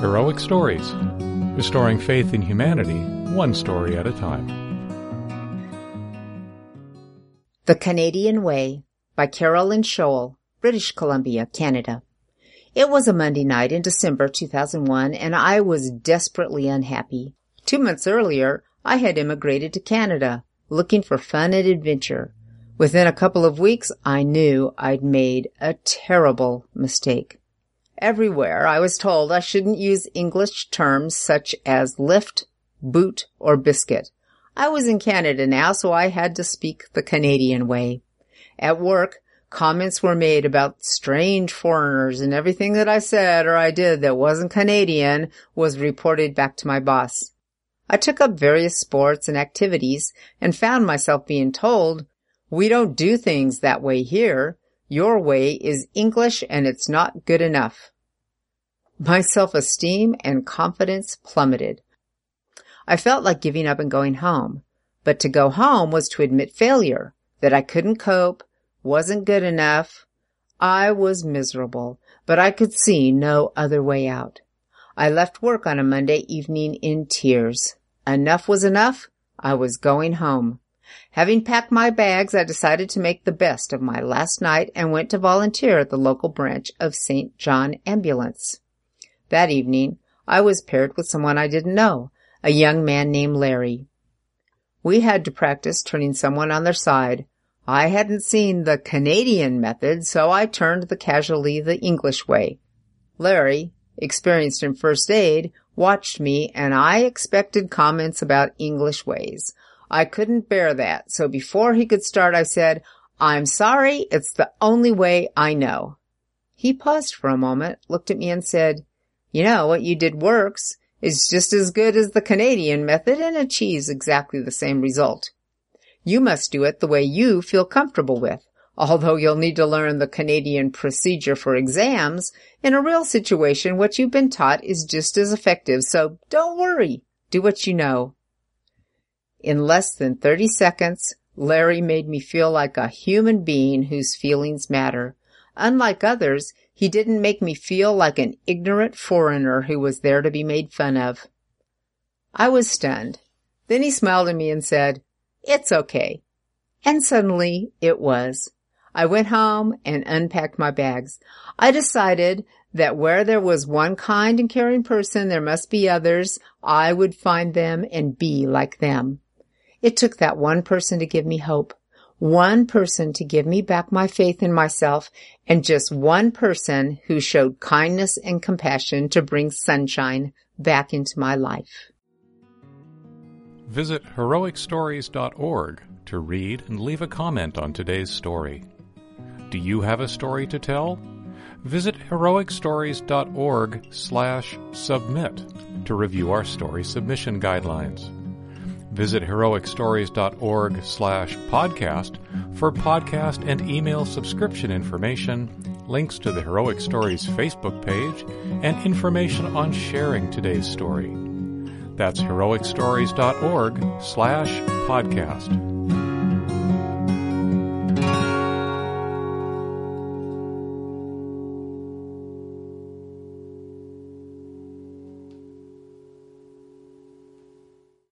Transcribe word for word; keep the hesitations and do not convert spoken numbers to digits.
Heroic Stories, restoring faith in humanity, one story at a time. The Canadian Way by Carolyn Scholl, British Columbia, Canada. It was a Monday night in December two thousand one, and I was desperately unhappy. Two months earlier, I had immigrated to Canada, looking for fun and adventure. Within a couple of weeks, I knew I'd made a terrible mistake. Everywhere, I was told I shouldn't use English terms such as lift, boot, or biscuit. I was in Canada now, so I had to speak the Canadian way. At work, comments were made about strange foreigners, and everything that I said or I did that wasn't Canadian was reported back to my boss. I took up various sports and activities and found myself being told, "We don't do things that way here. Your way is English and it's not good enough." My self-esteem and confidence plummeted. I felt like giving up and going home, but to go home was to admit failure, that I couldn't cope, wasn't good enough. I was miserable, but I could see no other way out. I left work on a Monday evening in tears. Enough was enough. I was going home. Having packed my bags, I decided to make the best of my last night and went to volunteer at the local branch of Saint John Ambulance. That evening, I was paired with someone I didn't know, a young man named Larry. We had to practice turning someone on their side. I hadn't seen the Canadian method, so I turned the casualty the English way. Larry, experienced in first aid, watched me, and I expected comments about English ways. I couldn't bear that, so before he could start, I said, "I'm sorry, it's the only way I know." He paused for a moment, looked at me and said, "You know, what you did works. It's just as good as the Canadian method and achieves exactly the same result. You must do it the way you feel comfortable with. Although you'll need to learn the Canadian procedure for exams, in a real situation, what you've been taught is just as effective, so don't worry. Do what you know." In less than thirty seconds, Larry made me feel like a human being whose feelings matter. Unlike others, he didn't make me feel like an ignorant foreigner who was there to be made fun of. I was stunned. Then he smiled at me and said, "It's okay." And suddenly it was. I went home and unpacked my bags. I decided that where there was one kind and caring person, there must be others. I would find them and be like them. It took that one person to give me hope, one person to give me back my faith in myself, and just one person who showed kindness and compassion to bring sunshine back into my life. Visit heroic stories dot org to read and leave a comment on today's story. Do you have a story to tell? Visit heroic stories dot org slash submit to review our story submission guidelines. Visit heroic stories dot org slash podcast for podcast and email subscription information, links to the Heroic Stories Facebook page, and information on sharing today's story. That's heroic stories dot org slash podcast.